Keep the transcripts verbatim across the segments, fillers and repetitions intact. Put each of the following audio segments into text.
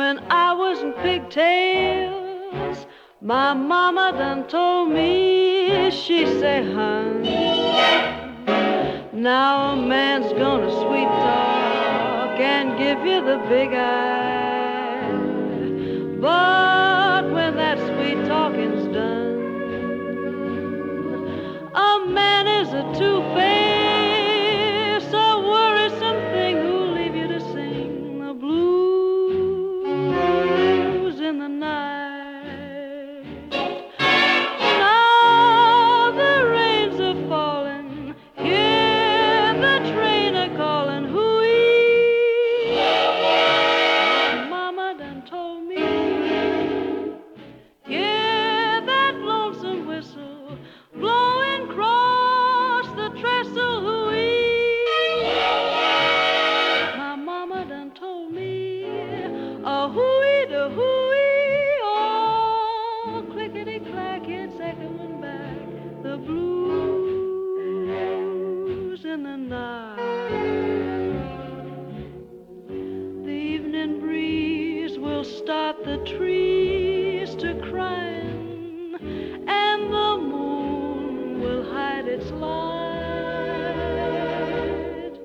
when I was in pigtails, my mama done told me, she say, "Hon, now a man's gonna sweet talk and give you the big eye. But when that sweet talking's done, a man is a two-faced, a worrisome thing who'll leave you to sing the blues in the night. Now the rains are falling, hear the train a-calling, hoo-ee. My mama done told me, hear that lonesome whistle blowing across the trestle, hoo-ee. My mama done told me, a hoo-ee da hoo-ee, oh, clickety-clack, it's echoing back the blues in the night. The evening breeze will start the trees to crying, and the moon will hide its light.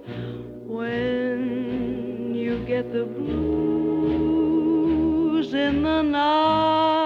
When you get the blues in the night,